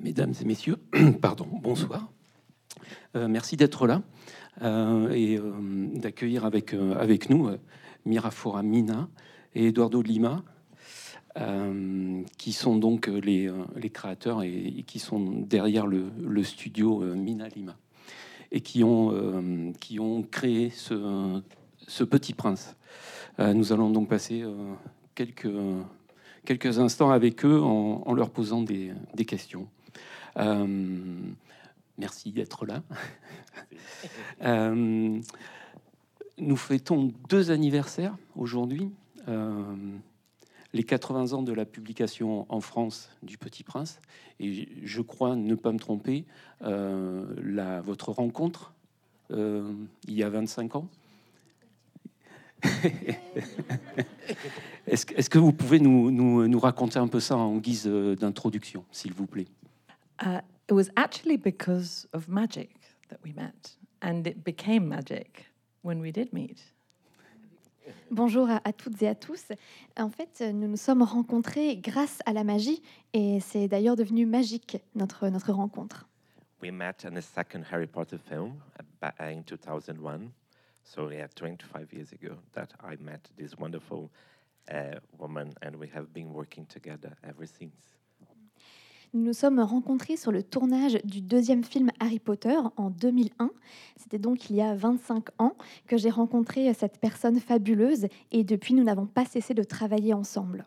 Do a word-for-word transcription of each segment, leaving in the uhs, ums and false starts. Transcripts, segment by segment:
Mesdames et messieurs, pardon, bonsoir. Euh, merci d'être là euh, et euh, d'accueillir avec, euh, avec nous euh, Mirafora Mina et Eduardo Lima, euh, qui sont donc les, euh, les créateurs et, et qui sont derrière le, le studio euh, Mina Lima et qui ont, euh, qui ont créé ce, ce Petit Prince. Euh, nous allons donc passer euh, quelques, quelques instants avec eux en, en leur posant des, des questions. Euh, merci d'être là. euh, nous fêtons deux anniversaires aujourd'hui. Euh, les quatre-vingts ans de la publication en France du Petit Prince. Et je crois ne pas me tromper, euh, la, votre rencontre, euh, il y a vingt-cinq ans. Est-ce, est-ce que vous pouvez nous, nous, nous raconter un peu ça en guise d'introduction, s'il vous plaît? Uh, it was actually because of magic that we met, and it became magic when we did meet. Bonjour à, à toutes et à tous. En fait, nous nous sommes rencontrés grâce à la magie, et c'est d'ailleurs devenu magique notre notre rencontre. We met in the second Harry Potter film in two thousand one. So yeah, twenty-five years ago that I met this wonderful uh, woman, and we have been working together ever since. Nous nous sommes rencontrés sur le tournage du deuxième film Harry Potter en deux mille un. C'était donc il y a vingt-cinq ans que j'ai rencontré cette personne fabuleuse et depuis, nous n'avons pas cessé de travailler ensemble.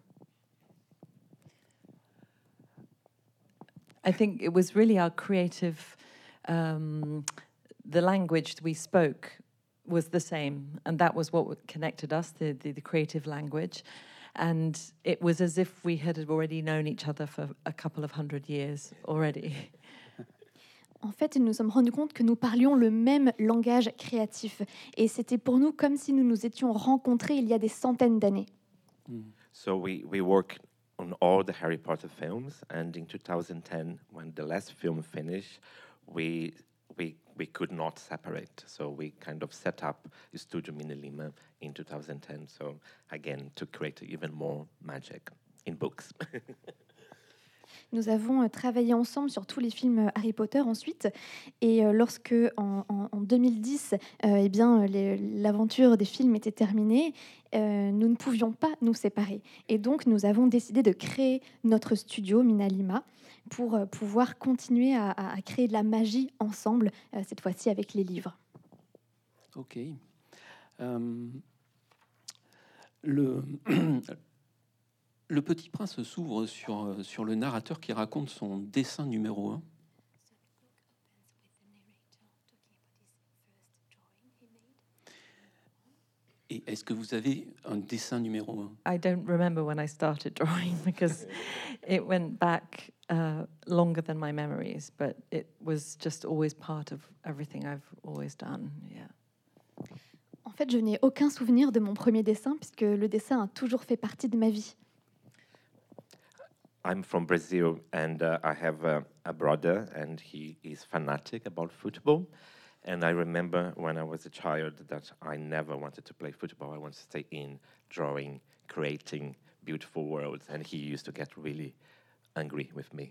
I think it was really our creative, um, the language we spoke was the same, and that was what connected us, the, the, the creative language. And it was as if we had already known each other for a couple of hundred years already. En fait, nous nous sommes rendus compte que nous parlions le même langage créatif. Et c'était pour nous comme si nous nous étions rencontrés il y a des centaines d'années. So we, we work on all the Harry Potter films, and in two thousand ten, when the last film finished, we we we could not separate. So we kind of set up Studio Mina Lima in two thousand ten. So again, to create even more magic in books. Nous avons travaillé ensemble sur tous les films Harry Potter ensuite. Et lorsque, en, en, en deux mille dix, euh, eh bien, les, l'aventure des films était terminée, euh, nous ne pouvions pas nous séparer. Et donc, nous avons décidé de créer notre studio, Mina Lima, pour euh, pouvoir continuer à, à, à créer de la magie ensemble, euh, cette fois-ci avec les livres. Ok. Euh, le... Le Petit Prince s'ouvre sur, sur le narrateur qui raconte son dessin numéro un. Et est-ce que vous avez un dessin numéro un? I don't remember when I started drawing because it went back uh, longer than my memories, but it was just always part of everything I've always done. Yeah. En fait, je n'ai aucun souvenir de mon premier dessin puisque le dessin a toujours fait partie de ma vie. I'm from Brazil, and uh, I have a, a brother, and he is fanatic about football. And I remember when I was a child that I never wanted to play football. I wanted to stay in, drawing, creating beautiful worlds. And he used to get really angry with me.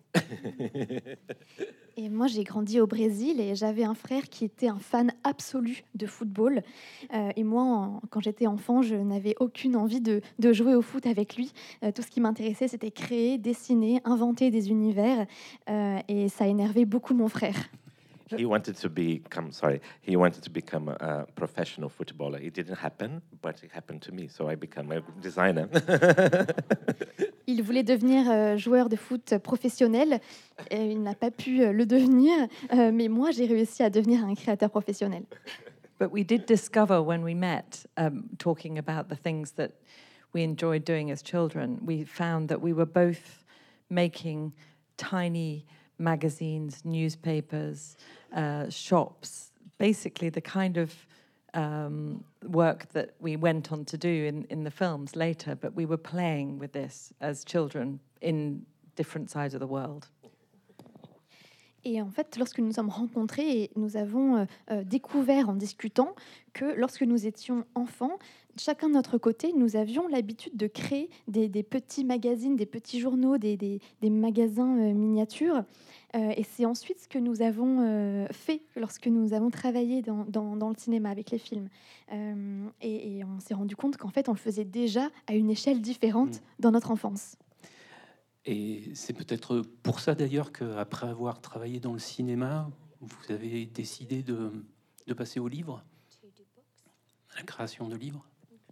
Et moi, j'ai grandi au Brésil et j'avais un frère qui était un fan absolu de football. Euh, et moi, en, quand j'étais enfant, je n'avais aucune envie de, de jouer au foot avec lui. Euh, tout ce qui m'intéressait, c'était créer, dessiner, inventer des univers. Euh, et ça énervait beaucoup mon frère. He wanted to become, sorry, he wanted to become a, a professional footballer. It didn't happen, but it happened to me, so I became a designer. Il voulait devenir euh, joueur de foot professionnel. Et il n'a pas pu euh, le devenir, euh, mais moi, j'ai réussi à devenir un créateur professionnel. But we did discover when we met, um, talking about the things that we enjoyed doing as children, we found that we were both making tiny magazines, newspapers, uh, shops, basically the kind of um, work that we went on to do in, in the films later, but we were playing with this as children in different sides of the world. Et en fait, lorsque nous nous sommes rencontrés, nous avons euh, découvert en discutant que lorsque nous étions enfants, chacun de notre côté, nous avions l'habitude de créer des, des petits magazines, des petits journaux, des, des, des magasins euh, miniatures. Euh, et c'est ensuite ce que nous avons euh, fait lorsque nous avons travaillé dans, dans, dans le cinéma avec les films. Euh, et, et on s'est rendu compte qu'en fait, on le faisait déjà à une échelle différente Mmh. dans notre enfance. Et c'est peut-être pour ça d'ailleurs qu'après avoir travaillé dans le cinéma, vous avez décidé de, de passer au livre, à la création de livres.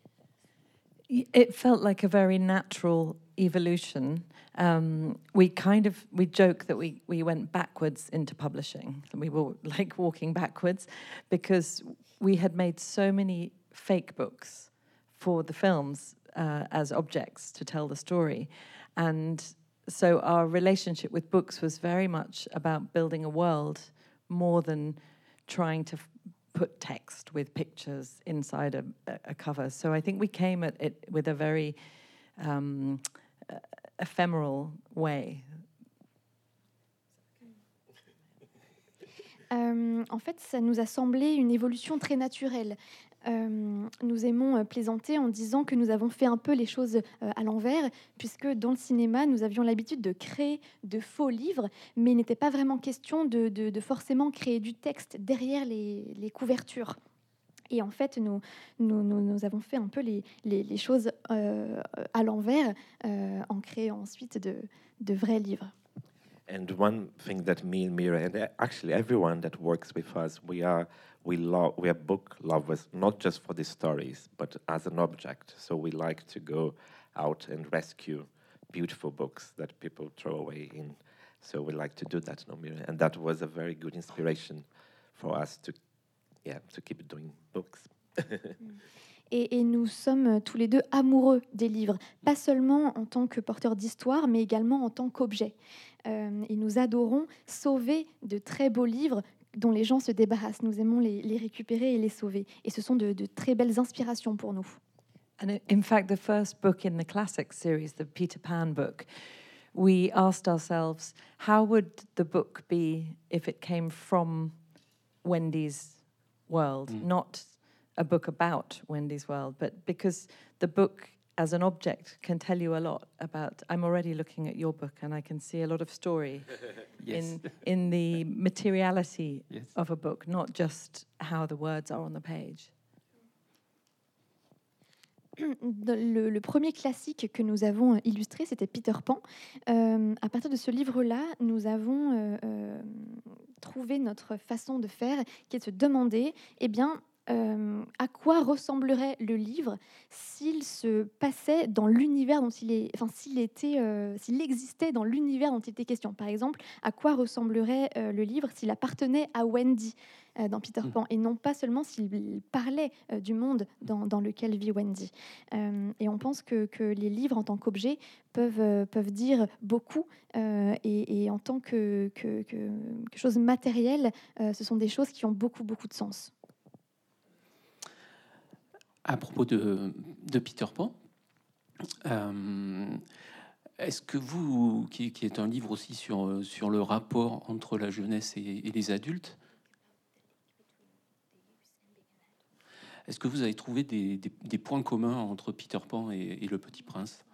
It felt like a very natural evolution. Um, we kind of we joke that we we went backwards into publishing. We were like walking backwards because we had made so many fake books for the films uh, as objects to tell the story, and so our relationship with books was very much about building a world more than trying to f- put text with pictures inside a, a cover. So I think we came at it with a very um, uh, ephemeral way. Euh, en fait, ça nous a semblé une évolution très naturelle. Euh, nous aimons euh, plaisanter en disant que nous avons fait un peu les choses euh, à l'envers, puisque dans le cinéma, nous avions l'habitude de créer de faux livres, mais il n'était pas vraiment question de, de, de forcément créer du texte derrière les, les couvertures. Et en fait, nous, nous, nous, nous avons fait un peu les, les, les choses euh, à l'envers, euh, en créant ensuite de, de vrais livres. And one thing that me and Mira, and actually everyone that works with us, we are we love we are book lovers, not just for the stories, but as an object. So we like to go out and rescue beautiful books that people throw away in. So we like to do that, no, Mira? And that was a very good inspiration for us to, yeah, to keep doing books. Et, et nous sommes tous les deux amoureux des livres, pas seulement en tant que porteurs d'histoire, mais également en tant qu'objet. Euh, et nous adorons sauver de très beaux livres dont les gens se débarrassent. Nous aimons les, les récupérer et les sauver. Et ce sont de, de très belles inspirations pour nous. And in fact, the first book in the classic series, the Peter Pan book, we asked ourselves, how would the book be if it came from Wendy's world, Mm. not a book about Wendy's world, but because the book as an object can tell you a lot about. I'm already looking at your book and I can see a lot of story Yes. in in the materiality Yes. of a book, not just how the words are on the page. Le, le premier classique que nous avons illustré, c'était Peter Pan. Euh, à partir de ce livre-là, nous avons euh, euh, trouvé notre façon de faire, qui est de se demander, eh bien, euh, à quoi ressemblerait le livre s'il se passait dans l'univers dont il est, enfin, s'il était, euh, s'il existait dans l'univers dont il était question. Par exemple, à quoi ressemblerait euh, le livre s'il appartenait à Wendy euh, dans Peter Pan, et non pas seulement s'il parlait euh, du monde dans, dans lequel vit Wendy. Euh, et on pense que, que les livres en tant qu'objet peuvent, euh, peuvent dire beaucoup, euh, et, et en tant que, que, que, que chose matérielle, euh, ce sont des choses qui ont beaucoup, beaucoup de sens. À propos de, de Peter Pan, euh, est-ce que vous, qui, qui est un livre aussi sur, sur le rapport entre la jeunesse et, et les adultes, est-ce que vous avez trouvé des, des, des points communs entre Peter Pan et, et le Petit Prince?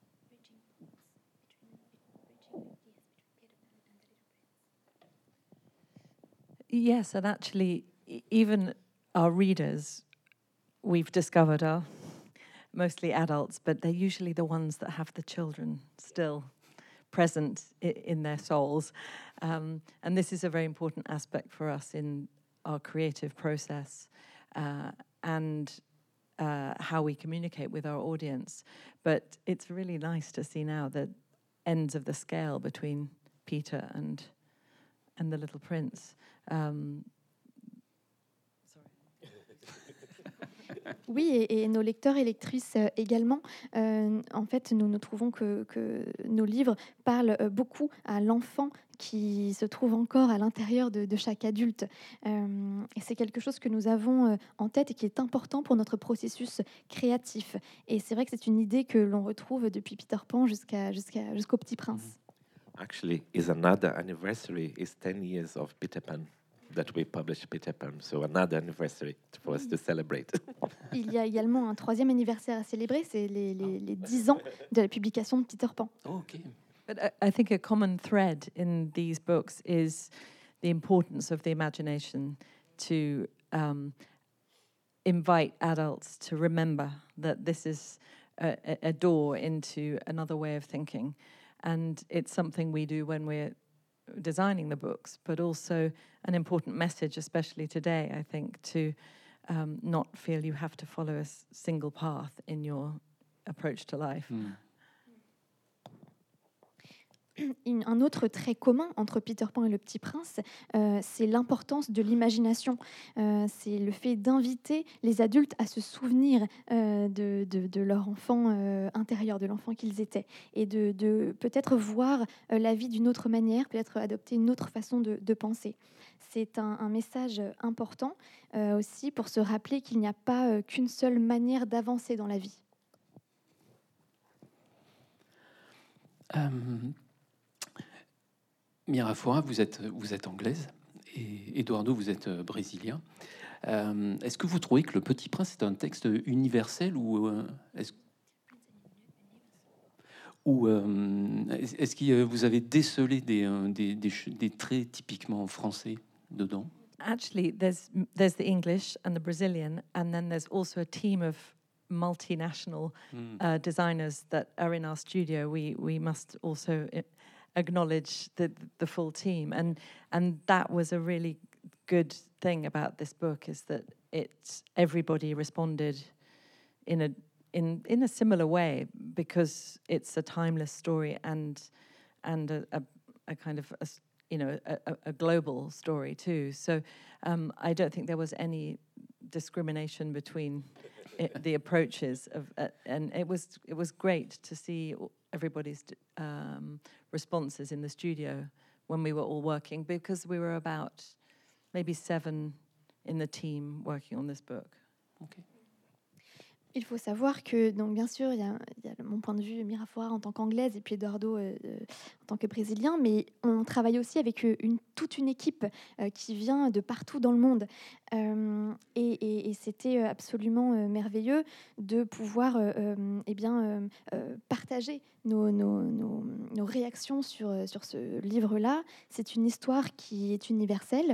Yes, and actually, e- even our readers, we've discovered, are mostly adults, but they're usually the ones that have the children still present i- in their souls. Um, and this is a very important aspect for us in our creative process uh, and uh, how we communicate with our audience. But it's really nice to see now the ends of the scale between Peter and and the Little Prince. Um, Oui, et, et nos lecteurs et lectrices euh, également. Euh, en fait, nous, nous trouvons que, que nos livres parlent euh, beaucoup à l'enfant qui se trouve encore à l'intérieur de, de chaque adulte. Euh, et c'est quelque chose que nous avons euh, en tête et qui est important pour notre processus créatif. Et c'est vrai que c'est une idée que l'on retrouve depuis Peter Pan jusqu'à, jusqu'à, jusqu'au Petit Prince. Actually, is another anniversary is ten years of Peter Pan. that we published Peter Pan. So another anniversary for us to celebrate. Il y a également un troisième anniversaire à célébrer, c'est les, les, les dix ans de la publication de Peter Pan. Oh, ok. But I, I think a common thread in these books is the importance of the imagination to um, invite adults to remember that this is a, a door into another way of thinking. And it's something we do when we're designing the books, but also an important message, especially today, I think, to um, not feel you have to follow a s- single path in your approach to life. Hmm. Une- Un autre trait commun entre Peter Pan et le Petit Prince, euh, c'est l'importance de l'imagination. Euh, c'est le fait d'inviter les adultes à se souvenir euh, de, de- de leur enfant euh, intérieur, de l'enfant qu'ils étaient, et de, de peut-être voir euh, la vie d'une autre manière, peut-être adopter une autre façon de, de penser. C'est un, un message important euh, aussi pour se rappeler qu'il n'y a pas euh, qu'une seule manière d'avancer dans la vie. Euh, Mirafora, vous êtes, vous êtes anglaise et Eduardo, vous êtes euh, brésilien. Euh, est-ce que vous trouvez que Le Petit Prince est un texte universel ou euh, est-ce, ou, euh, est-ce est-ce que euh, vous avez décelé des, euh, des, des, ch- des traits typiquement français dedans? Actually, there's there's the English and the Brazilian, and then there's also a team of multinational Hmm. uh, designers that are in our studio. We we must also i- acknowledge the the full team, and and that was a really good thing about this book is that it everybody responded in a in in a similar way because it's a timeless story and and a, a, a kind of a, s- you know a, a- a global story too. So um, I don't think there was any discrimination between it, the approaches of, uh, and it was it was great to see all- everybody's d- um, responses in the studio when we were all working because we were about maybe seven in the team working on this book. Ok. Il faut savoir que, donc bien sûr, il y a, il y a mon point de vue, Mirafora en tant qu'anglaise et puis Eduardo euh, euh, en tant que brésilien, mais on travaille aussi avec euh, une, toute une équipe euh, qui vient de partout dans le monde. Euh, et et- et c'était euh, absolument euh, merveilleux de pouvoir euh, euh, eh bien, euh, euh, partager nos, nos- nos- nos réactions sur, euh, sur ce livre-là. C'est une histoire qui est universelle.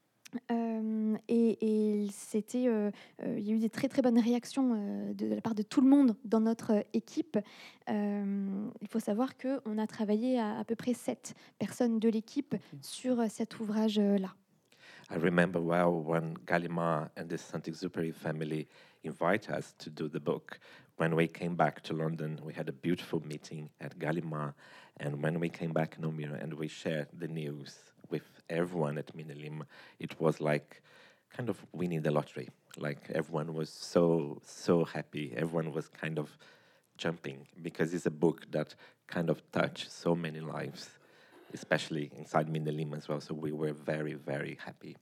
Euh, et et c'était, euh, euh, il y a eu des très très bonnes réactions euh, de, de la part de tout le monde dans notre euh, équipe. Euh, il faut savoir qu'on a travaillé à à peu près sept personnes de l'équipe sur euh, cet ouvrage-là. I remember well when Gallimard and the Saint-Exupéry family invited us to do the book. When we came back to London, we had a beautiful meeting at Gallimard, and when we came back in Omira and we shared the news with everyone at Minilim, it was like kind of winning the lottery. Like everyone was so so happy. Everyone was kind of jumping because it's a book that kind of touched so many lives, especially inside Minilim as well. So we were very very happy.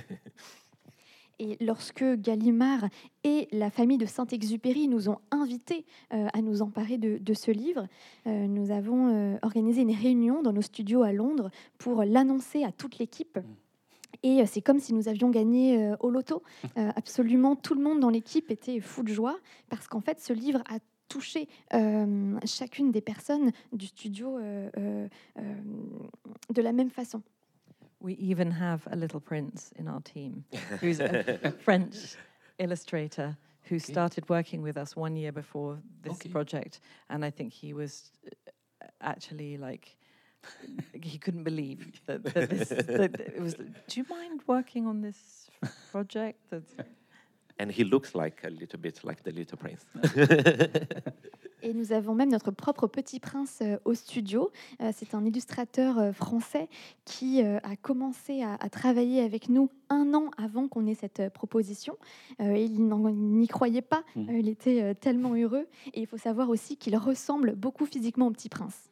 Et lorsque Gallimard et la famille de Saint-Exupéry nous ont invités euh, à nous emparer de, de ce livre, euh, nous avons euh, organisé une réunion dans nos studios à Londres pour l'annoncer à toute l'équipe. Et euh, c'est comme si nous avions gagné euh, au loto. Euh, absolument tout le monde dans l'équipe était fou de joie parce qu'en fait, ce livre a touché euh, chacune des personnes du studio euh, euh, euh, de la même façon. We even have a little prince in our team who's a French illustrator who started working with us one year before this Okay. project, and I think he was uh, actually like he couldn't believe that, that this that it was. Do you mind working on this project? That's, And he looks like a little bit like the Little Prince. Et nous avons même notre propre petit prince euh, au studio. Euh, c'est un illustrateur euh, français qui euh, a commencé à, à travailler avec nous un an avant qu'on ait cette euh, proposition. Euh, il n'en- il n'y croyait pas. Mhm. Euh, il était euh, tellement heureux. Et il faut savoir aussi qu'il ressemble beaucoup physiquement au petit prince.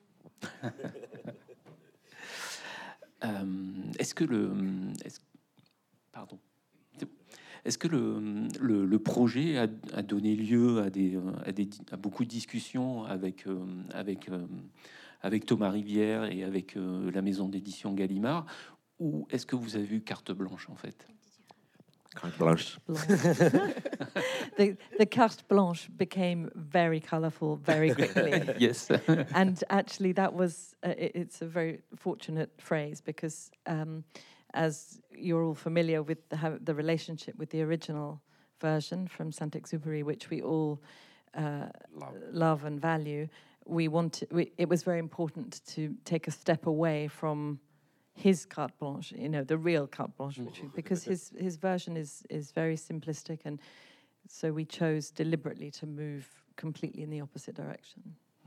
Euh, est-ce que le, est-ce, pardon, C'est bon. Est-ce que le, le, le projet a, a donné lieu à, des, à, des, à beaucoup de discussions avec, euh, avec, euh, avec Thomas Rivière et avec euh, la maison d'édition Gallimard, ou est-ce que vous avez eu carte blanche en fait? Carte blanche. the, the carte blanche became very colourful very quickly. Yes. And actually that was, uh, it, it's a very fortunate phrase because um, as you're all familiar with the, how, the relationship with the original version from Saint-Exupéry, which we all uh, Love. love and value, we wanted, we, it was very important to take a step away from his carte blanche, you know, the real carte blanche, which, because his, his version is, is very simplistic, and so we chose deliberately to move completely in the opposite direction.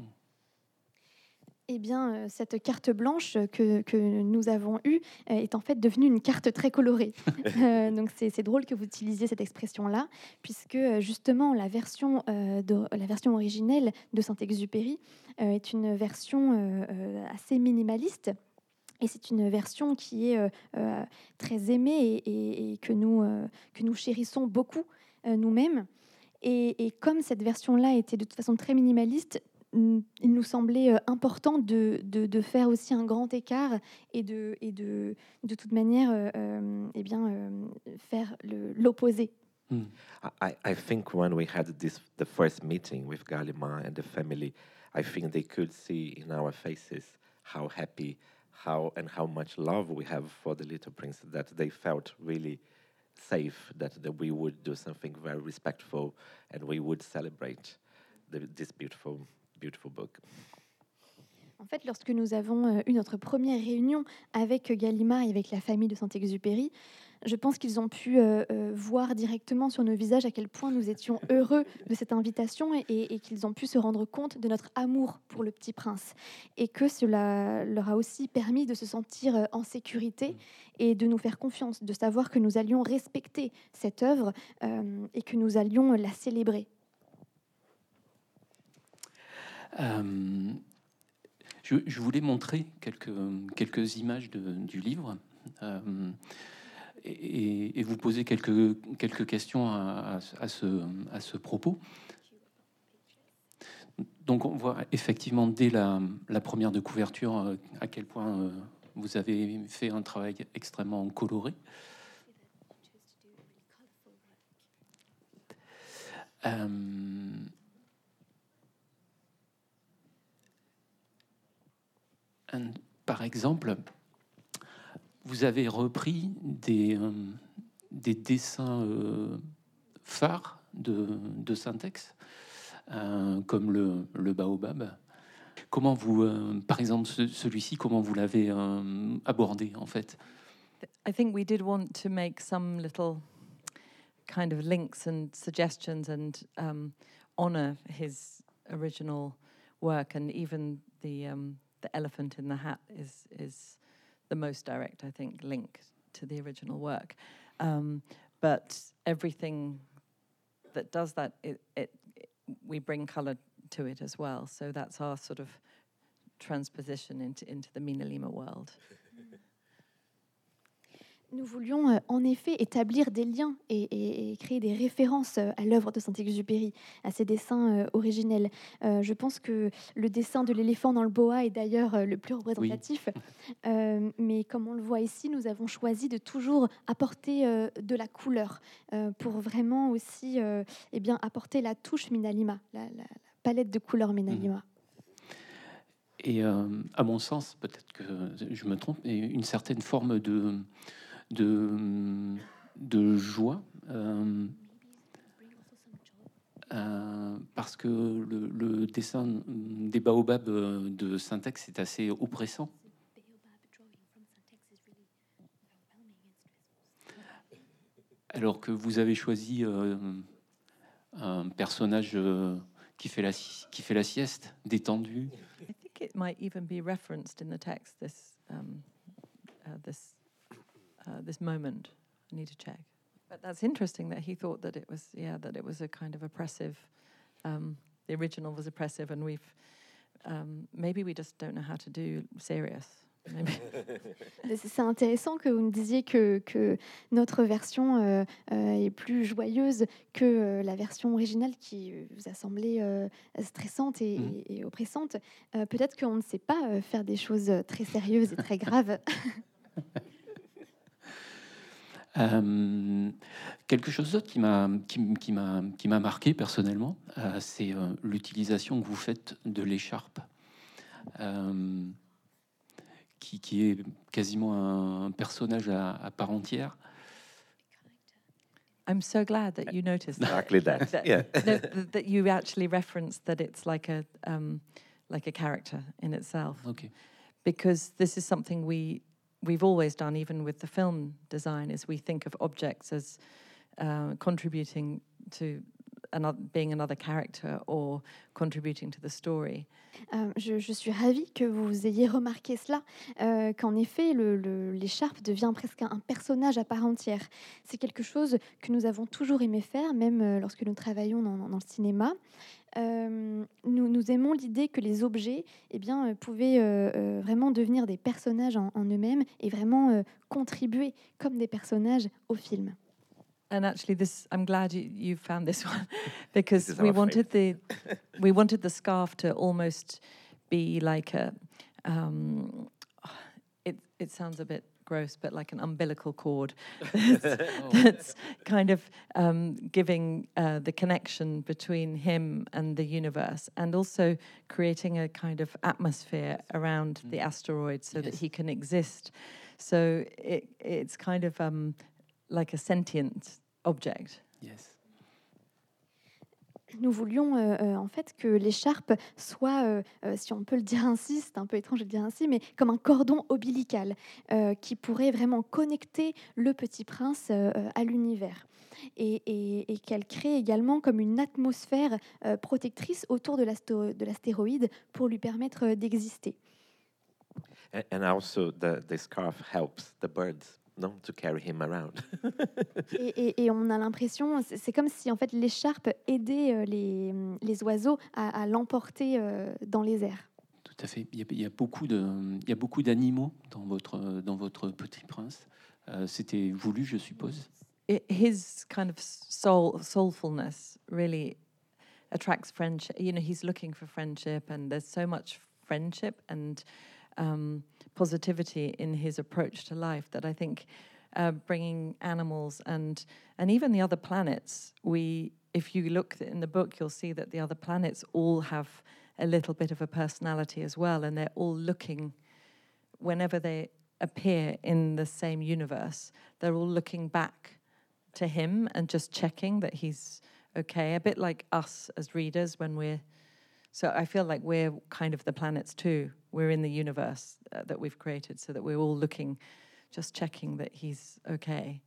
Eh bien, euh, cette carte blanche que, que nous avons eue euh, est en fait devenue une carte très colorée. Euh, donc, c'est, c'est drôle que vous utilisiez cette expression-là, puisque euh, justement, la version, euh, de, la version originelle de Saint-Exupéry euh, est une version euh, euh, assez minimaliste. Et c'est une version qui est euh, euh, très aimée et, et, et que, nous, euh, que nous chérissons beaucoup euh, nous-mêmes. Et, et comme cette version-là était de toute façon très minimaliste, il nous semblait euh, important de, de, de faire aussi un grand écart et de, et de, de toute manière euh, euh, eh bien, euh, faire le, l'opposé. Mm. I, I think when we had this the first meeting with Gallimard and the family, I think they could see in our faces how happy, how and how much love we have for the little prince, that they felt really safe, that, that we would do something very respectful and we would celebrate the, this beautiful beautiful book. En fait, lorsque nous avons eu notre première réunion avec Gallimard et avec la famille de Saint-Exupéry, je pense qu'ils ont pu euh, euh, voir directement sur nos visages à quel point nous étions heureux de cette invitation et, et, et qu'ils ont pu se rendre compte de notre amour pour le Petit Prince. Et que cela leur a aussi permis de se sentir en sécurité et de nous faire confiance, de savoir que nous allions respecter cette œuvre euh, et que nous allions la célébrer. Euh, je, je voulais montrer quelques, quelques images de, du livre euh, et, et vous poser quelques, quelques questions à, à, à, ce, à ce propos. Donc on voit effectivement dès la, la première de couverture à quel point euh, vous avez fait un travail extrêmement coloré. Euh, Un, par exemple, vous avez repris des, euh, des dessins euh, phares de, de Saint-Ex, euh, comme le, le baobab. Comment vous, euh, par exemple, ce, celui-ci, comment vous l'avez euh, abordé en fait? I think we did want to make some little kind of links and suggestions and um, honor his original work, and even the um, the elephant in the hat is is the most direct, I think, link to the original work. Um, but everything that does that, it, it, it we bring color to it as well. So that's our sort of transposition into into the Mina Lima world. Nous voulions euh, en effet établir des liens et, et, et créer des références euh, à l'œuvre de Saint-Exupéry, à ses dessins euh, originels. Euh, je pense que le dessin de l'éléphant dans le boa est d'ailleurs euh, le plus représentatif. Oui. Euh, mais comme on le voit ici, nous avons choisi de toujours apporter euh, de la couleur euh, pour vraiment aussi euh, eh bien, apporter la touche Mina Lima, la, la, la palette de couleurs Mina Lima. Mmh. Et euh, à mon sens, peut-être que je me trompe, mais une certaine forme de... De, de joie, euh, euh, parce que le, le dessin des baobabs de Saint-Ex est assez oppressant. Alors que vous avez choisi euh, un personnage euh, qui fait la qui fait la sieste, détendu. I think it might even be referenced in the text. This um, uh, this. Uh, this moment, I need to check. But that's interesting that he thought that it was, yeah, that it was a kind of oppressive. Um, the original was oppressive, and we've um, maybe we just don't know how to do serious. C'est intéressant que vous me disiez que, que notre version euh, euh, est plus joyeuse que euh, la version originale qui vous a semblé euh, stressante et, mmh. et, et oppressante. Euh, peut-être qu'on ne sait pas euh, faire des choses très sérieuses et très graves. Euh, quelque chose d'autre qui m'a qui, m- qui m'a qui m'a marqué personnellement, euh, c'est euh, l'utilisation que vous faites de l'écharpe, euh, qui, qui est quasiment un personnage à, à part entière. I'm so glad that you noticed that. Exactly that. that, Yeah. no, th- that you actually referenced that it's like a um, like a character in itself, Ok. because this is something we we've always done, even with the film design, is we think of objects as uh, contributing to another, being another character or contributing to the story. Euh, je, je suis ravie que vous ayez remarqué cela, euh, qu'en effet, le- le- l'écharpe devient presque un personnage à part entière. C'est quelque chose que nous avons toujours aimé faire, même euh, lorsque nous travaillons dans, dans le cinéma. Euh, nous, nous aimons l'idée que les objets eh bien, euh, pouvaient euh, euh, vraiment devenir des personnages en, en eux-mêmes et vraiment euh, contribuer comme des personnages au film. And actually, this I'm glad you, you found this one because This is we our wanted the we wanted the scarf to almost be like a um, it it sounds a bit gross, but like an umbilical cord that's, that's kind of um, giving uh, the connection between him and the universe, and also creating a kind of atmosphere around the asteroid so that Yes. he can exist. So it it's kind of um, like a sentient object. Yes. Nous voulions euh, euh, en fait que l'écharpe soit, euh, euh, si on peut le dire ainsi, c'est un peu étrange de le dire ainsi, mais comme un cordon ombilical euh, qui pourrait vraiment connecter le Petit Prince euh, euh, à l'univers. Et, et- et qu'elle crée également comme une atmosphère euh, protectrice autour de l'astéro- de l'astéroïde pour lui permettre euh, d'exister. A- And also, the, the scarf helps the birds, no, to carry him around. Et, et- et on a l'impression, c'est c'est comme si en fait l'écharpe aidait euh, les, les oiseaux à, à l'emporter euh, dans les airs. Tout à fait. Il y a, il y a beaucoup de, il y a beaucoup d'animaux dans votre, dans votre Petit Prince. Euh, C'était voulu, je suppose. It, his kind of soul soulfulness really attracts friendship. You know, he's looking for friendship, and there's so much friendship and um, positivity in his approach to life that I think uh, bringing animals and and even the other planets. We, if you look in the book, you'll see that the other planets all have a little bit of a personality as well, and they're all looking. Whenever they appear in the same universe, they're all looking back to him and just checking that he's okay, a bit like us as readers when we're so I feel like we're kind of the planets too. We're in the universe uh, that we've created, so that we're all looking, just checking that he's okay.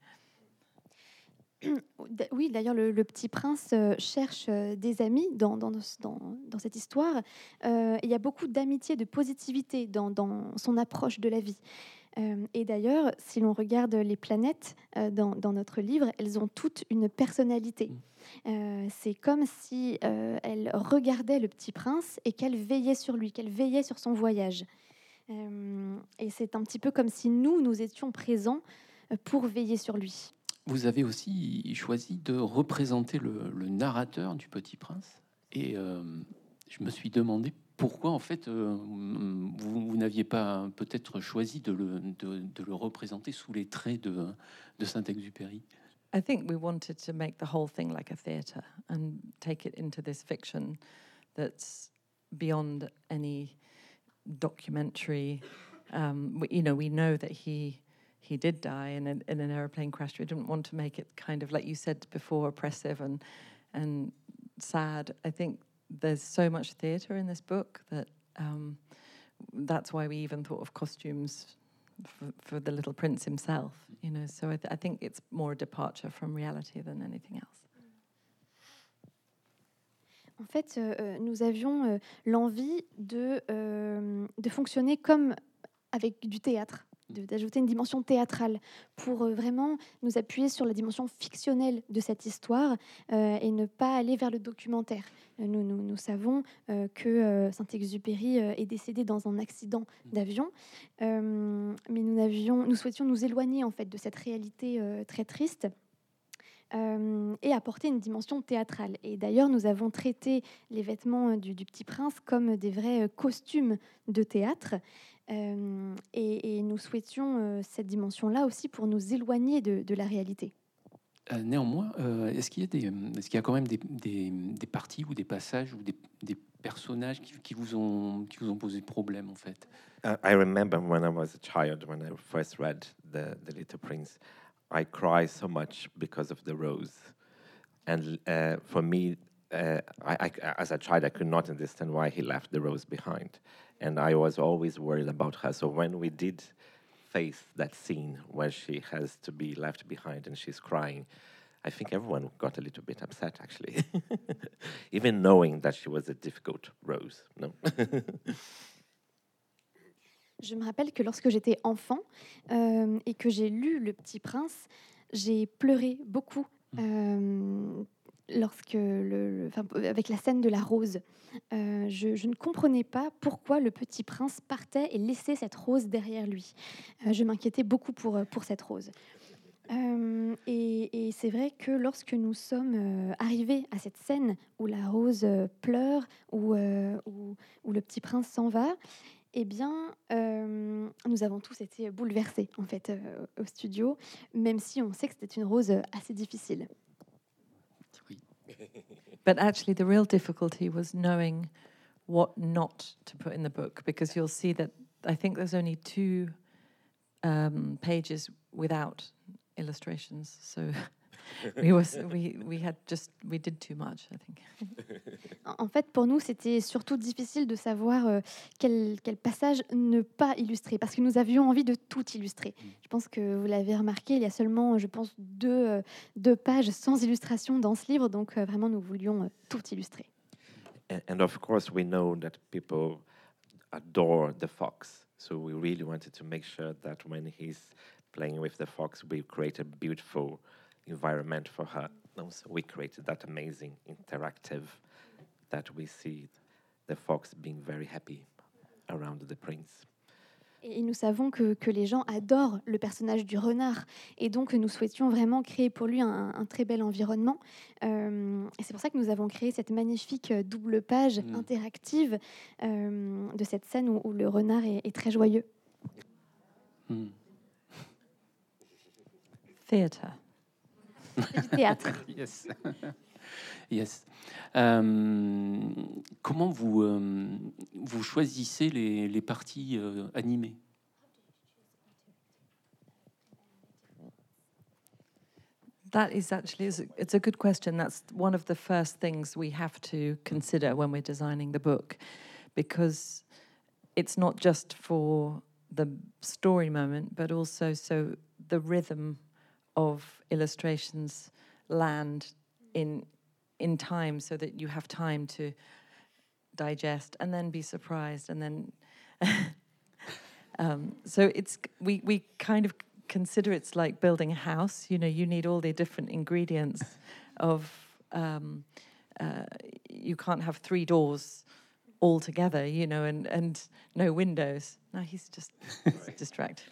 D- Oui, d'ailleurs, le, le Petit Prince euh, cherche euh, des amis dans, dans, dans, dans cette histoire. Euh, il y a beaucoup d'amitié, de positivité dans, dans son approche de la vie. Euh, et d'ailleurs, si l'on regarde les planètes euh, dans, dans notre livre, elles ont toutes une personnalité. Euh, c'est comme si euh, elles regardaient le Petit Prince et qu'elles veillaient sur lui, qu'elles veillaient sur son voyage. Euh, et c'est un petit peu comme si nous, nous étions présents euh, pour veiller sur lui. Vous avez aussi choisi de représenter le, le narrateur du Petit Prince. Et euh, je me suis demandé pourquoi, en fait, euh, vous, vous n'aviez pas peut-être choisi de le, de, de le représenter sous les traits de, de Saint-Exupéry. I think we wanted to make the whole thing like a theatre and take it into this fiction that's beyond any documentary. Um, we, you know, we know that he he did die in an, in an aeroplane crash. We didn't want to make it kind of, like you said before, oppressive and and sad. I think there's so much theatre in this book that um, that's why we even thought of costumes for, for the little prince himself, you know. So I, th- I think it's more a departure from reality than anything else. En fait, euh, nous avions euh, l'envie de, euh, de fonctionner comme avec du théâtre, de- d'ajouter une dimension théâtrale pour euh, vraiment nous appuyer sur la dimension fictionnelle de cette histoire euh, et ne pas aller vers le documentaire. Euh, Nous, nous, nous savons euh, que euh, Saint-Exupéry euh, est décédé dans un accident d'avion, euh, mais nous, avions, nous souhaitions nous éloigner en fait de cette réalité euh, très triste. Euh, et apporter une dimension théâtrale. Et d'ailleurs, nous avons traité les vêtements du, du Petit Prince comme des vrais euh, costumes de théâtre. Euh, et, et nous souhaitions euh, cette dimension-là aussi pour nous éloigner de, de la réalité. Euh, néanmoins, euh, est-ce qu'il y a des, est-ce qu'il y a quand même des, des, des parties ou des passages ou des, des personnages qui, qui vous ont, qui vous ont posé problème en fait? Uh, I remember when I was a child, when I first read The, the Little Prince, I cried so much because of the rose. And uh, for me, uh, I, I, as a child, I could not understand why he left the rose behind. And I was always worried about her. So when we did face that scene where she has to be left behind and she's crying, I think everyone got a little bit upset, actually. Even knowing that she was a difficult rose. No? Je me rappelle que lorsque j'étais enfant euh, et que j'ai lu Le Petit Prince, j'ai pleuré beaucoup euh, lorsque le, le, enfin, avec la scène de la rose. Euh, je, je ne comprenais pas pourquoi le Petit Prince partait et laissait cette rose derrière lui. Euh, je m'inquiétais beaucoup pour, pour cette rose. Euh, et, et c'est vrai que lorsque nous sommes euh, arrivés à cette scène où la rose euh, pleure, où, euh, où, où le Petit Prince s'en va, eh bien, euh, nous avons tous été bouleversés en fait euh, au studio, même si on sait que c'était une rose assez difficile. Oui. But actually, the real difficulty was knowing what not to put in the book, because you'll see that I think there's only two um, pages without illustrations. So we was we we had just we did too much, I think. En fait, pour nous, c'était surtout difficile de savoir euh, quel, quel passage ne pas illustrer, parce que nous avions envie de tout illustrer. Je pense que vous l'avez remarqué, il y a seulement, je pense, deux, euh, deux pages sans illustration dans ce livre, donc euh, vraiment, nous voulions euh, tout illustrer. And, and of course, we know that people adore the fox. So we really wanted to make sure that when he's playing with the fox, we create a beautiful environment for her. So we created that amazing interactive that we see the fox being very happy around the prince. Et nous savons que, que les gens adorent le personnage du renard. Et donc, nous souhaitions vraiment créer pour lui un, un très bel environnement. Euh, et c'est pour ça que nous avons créé cette magnifique double page mmh. interactive euh, de cette scène où, où le renard est, est très joyeux. Mmh. Theatre. C'est du théâtre. Yes. Yes. Euh, comment vous, euh, vous choisissez les, les parties euh, animées? That is actually it's a, it's a good question. That's one of the first things we have to consider when we're designing the book, because it's not just for the story moment, but also so the rhythm of illustrations land in in time, so that you have time to digest and then be surprised, and then um, so it's we we kind of consider it's like building a house. You know, you need all the different ingredients of um, uh, you can't have three doors all together, you know, and and no windows. No, he's just he's distracted.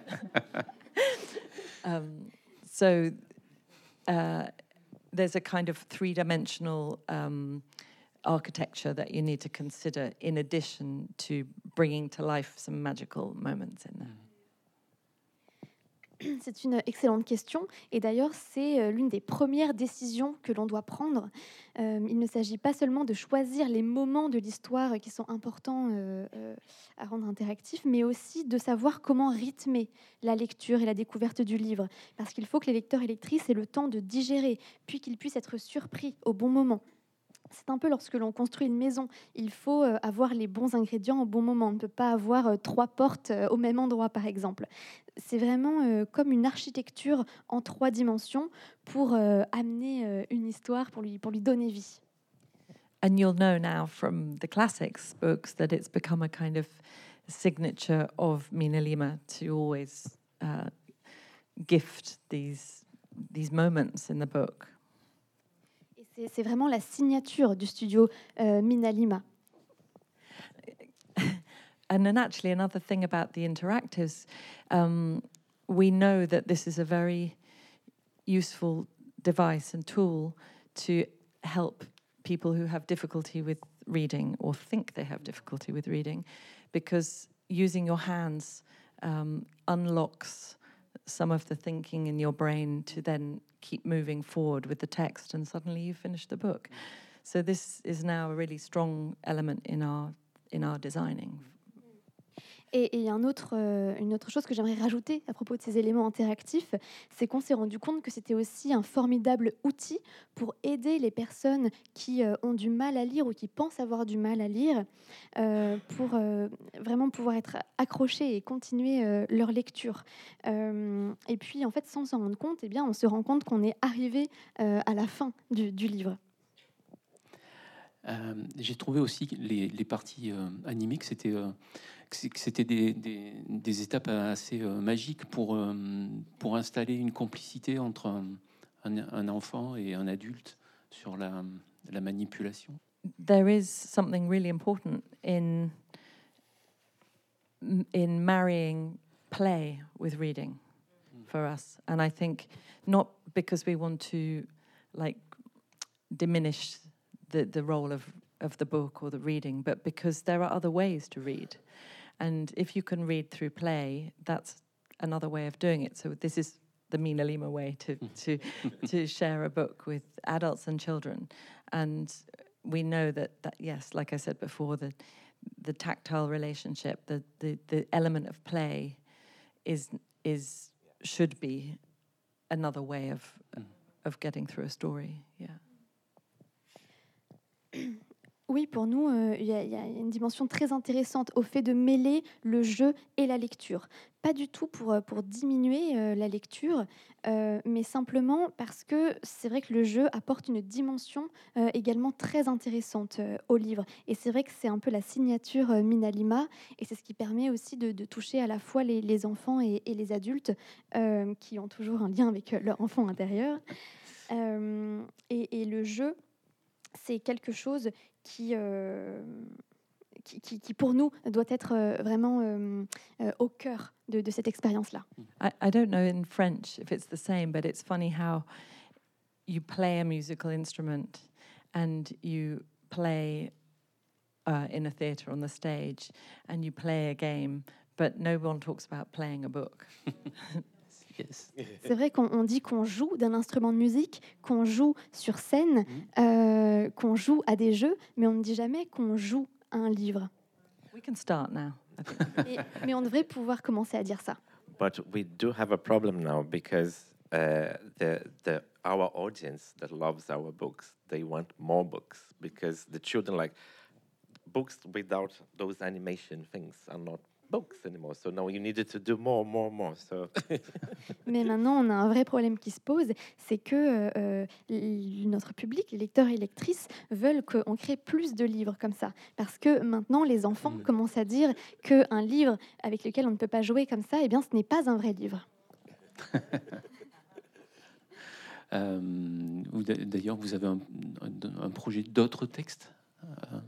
um, so uh, there's a kind of three-dimensional um, architecture that you need to consider in addition to bringing to life some magical moments in there. C'est une excellente question et d'ailleurs c'est l'une des premières décisions que l'on doit prendre. Euh, il ne s'agit pas seulement de choisir les moments de l'histoire qui sont importants euh, euh, à rendre interactifs, mais aussi de savoir comment rythmer la lecture et la découverte du livre, parce qu'il faut que les lecteurs et lectrices aient le temps de digérer, puis qu'ils puissent être surpris au bon moment. C'est un peu lorsque l'on construit une maison, il faut euh, avoir les bons ingrédients au bon moment. On ne peut pas avoir euh, trois portes euh, au même endroit, par exemple. C'est vraiment euh, comme une architecture en trois dimensions pour euh, amener euh, une histoire, pour lui, pour lui donner vie. And you'll know now from the classics books that it's become a kind of signature of Mina Lima to always uh, gift these these moments in the book. C'est, c'est vraiment la signature du studio euh, Mina Lima. And then actually another thing about the interactives, um, we know that this is a very useful device and tool to help people who have difficulty with reading or think they have difficulty with reading, because using your hands um, unlocks some of the thinking in your brain to then keep moving forward with the text, and suddenly you finish the book. So this is now a really strong element in our in our designing. Et, et un autre, euh, une autre chose que j'aimerais rajouter à propos de ces éléments interactifs, c'est qu'on s'est rendu compte que c'était aussi un formidable outil pour aider les personnes qui euh, ont du mal à lire ou qui pensent avoir du mal à lire, euh, pour euh, vraiment pouvoir être accrochés et continuer euh, leur lecture. Euh, et puis, en fait, sans s'en rendre compte, eh bien, on se rend compte qu'on est arrivé euh, à la fin du, du livre. Euh, j'ai trouvé aussi que les, les parties euh, animées que c'était euh, que c'est- que c'était des, des, des étapes assez euh, magiques pour euh, pour installer une complicité entre un, un, un enfant et un adulte sur la, la manipulation. There is something really important in in marrying play with reading for us, and I think not because we want to like diminish the the role of of the book or the reading, but because there are other ways to read, and if you can read through play, that's another way of doing it. So this is the Mina Lima way to to to share a book with adults and children, and we know that that yes, like I said before, the the tactile relationship, the the the element of play, is is should be another way of of getting through a story. Yeah. Oui, pour nous, euh, il y, a- il y a une dimension très intéressante au fait de mêler le jeu et la lecture. Pas du tout pour, euh, pour diminuer euh, la lecture, euh, mais simplement parce que c'est vrai que le jeu apporte une dimension euh, également très intéressante euh, au livre. Et c'est vrai que c'est un peu la signature euh, Mina Lima, et c'est ce qui permet aussi de, de toucher à la fois les, les enfants et, et les adultes euh, qui ont toujours un lien avec euh, leur enfant intérieur. Euh, et, et le jeu, c'est quelque chose qui, euh, qui, qui, qui, pour nous, doit être euh, vraiment euh, euh, au cœur de, de cette expérience-là. I, I don't know in French if it's the same, but it's funny how you play a musical instrument and you play uh, in a theatre on the stage and you play a game, but no one talks about playing a book. Yes. C'est vrai qu'on on dit qu'on joue d'un instrument de musique, qu'on joue sur scène, euh, qu'on joue à des jeux, mais on ne dit jamais qu'on joue à un livre. We can start now, I think. Et- mais on devrait pouvoir commencer à dire ça. But we do have a problem now because uh, the the our audience that loves our books, they want more books because the children like books without those animation things are not books anymore. So now you needed to do more, more, more. So Mais maintenant, on a un vrai problème qui se pose, c'est que euh, l- notre public, les lecteurs et lectrices, veulent qu'on crée plus de livres comme ça. Parce que maintenant, les enfants Mm. commencent à dire qu'un livre avec lequel on ne peut pas jouer comme ça, eh bien, ce n'est pas un vrai livre. Euh, vous- D'ailleurs, vous avez un, un- un projet d'autres textes euh,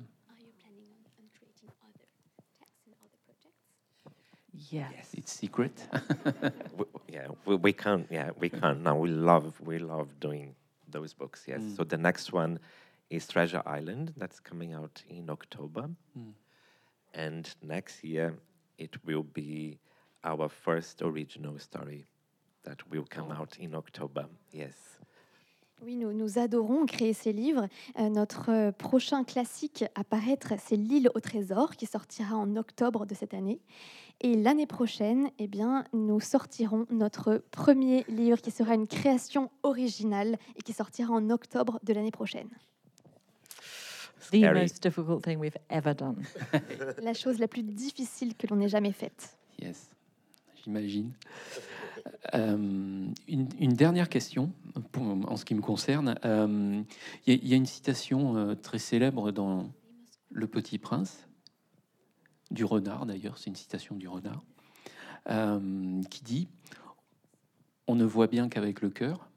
Yes. It's secret. we, yeah, we, we can't. Yeah, we can't. Now we love, we love doing those books. Yes. Mm. So the next one is Treasure Island. That's coming out in October, Mm. and next year it will be our first original story that will come Oh. out in October. Yes. Oui, nous, nous adorons créer ces livres. Euh, notre euh, prochain classique à paraître, c'est L'île au trésor, qui sortira en octobre de cette année. Et l'année prochaine, eh bien, nous sortirons notre premier livre, qui sera une création originale et qui sortira en octobre de l'année prochaine. The Scary. most difficult thing we've ever done. La chose la plus difficile que l'on ait jamais faite. Yes, j'imagine. Euh, une, une dernière question pour- en ce qui me concerne. Euh, Il y, a- il y a une citation euh, très célèbre dans Le Petit Prince, du renard d'ailleurs, c'est une citation du renard, euh, qui dit « On ne voit bien qu'avec le cœur,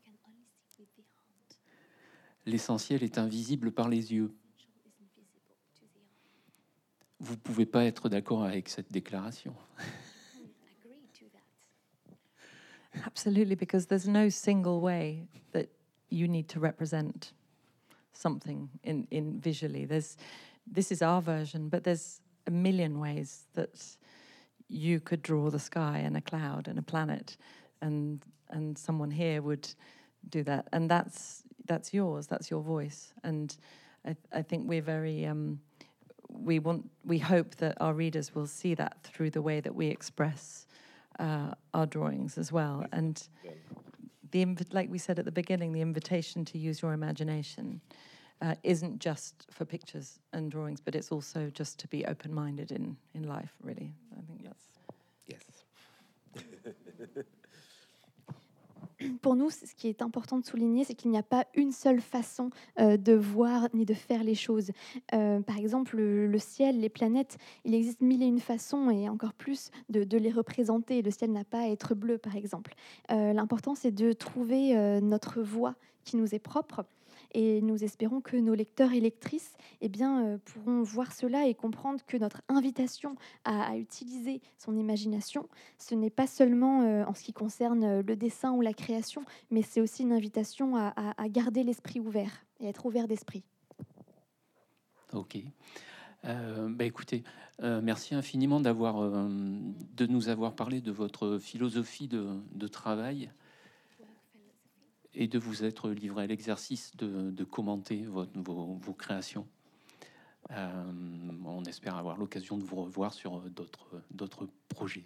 l'essentiel est invisible par les yeux. » Vous ne pouvez pas être d'accord avec cette déclaration. Absolutely, because there's no single way that you need to represent something in, in visually. There's this is our version, but there's a million ways that you could draw the sky and a cloud and a planet, and and someone here would do that, and that's that's yours, that's your voice, and I, I think we're very um, we want we hope that our readers will see that through the way that we express uh, our drawings as well, and the inv- like we said at the beginning, the invitation to use your imagination uh, isn't just for pictures and drawings, but it's also just to be open-minded in in life. Really, I think that's. Yes. Pour nous, ce qui est important de souligner, c'est qu'il n'y a pas une seule façon euh, de voir ni de faire les choses. Euh, par exemple, le, le ciel, les planètes, il existe mille et une façons et encore plus de, de les représenter. Le ciel n'a pas à être bleu, par exemple. Euh, l'important, c'est de trouver euh, notre voix qui nous est propre. Et nous espérons que nos lecteurs et lectrices eh bien, euh, pourront voir cela et comprendre que notre invitation à, à utiliser son imagination, ce n'est pas seulement euh, en ce qui concerne le dessin ou la création, mais c'est aussi une invitation à, à, à garder l'esprit ouvert et à être ouvert d'esprit. Ok. Euh, bah écoutez, euh, merci infiniment d'avoir, euh, de nous avoir parlé de votre philosophie de, de travail et de vous être livré à l'exercice de, de commenter votre, vos, vos créations. Euh, on espère avoir l'occasion de vous revoir sur d'autres, d'autres projets.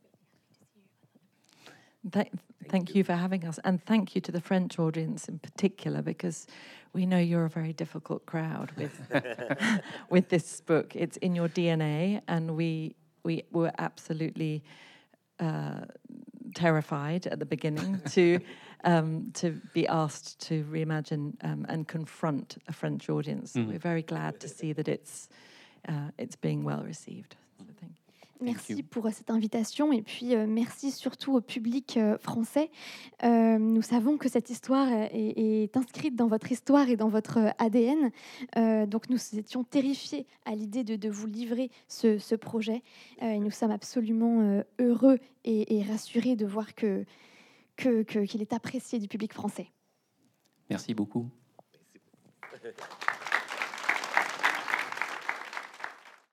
Th- thank you for having us, and thank you to the French audience in particular, because we know you're a very difficult crowd with with this book. It's in your D N A, and we we were absolutely uh, terrified at the beginning to um, to be asked to reimagine um, and confront a French audience. Mm. We're very glad to see that it's uh, it's being well received. So thank you. Merci pour cette invitation et puis euh, merci surtout au public euh, français. Euh, nous savons que cette histoire est, est inscrite dans votre histoire et dans votre A D N. Euh, donc nous étions terrifiés à l'idée de, de vous livrer ce, ce projet. Euh, et nous sommes absolument euh, heureux et, et rassurés de voir que, que, que, qu'il est apprécié du public français. Merci beaucoup. Merci beaucoup.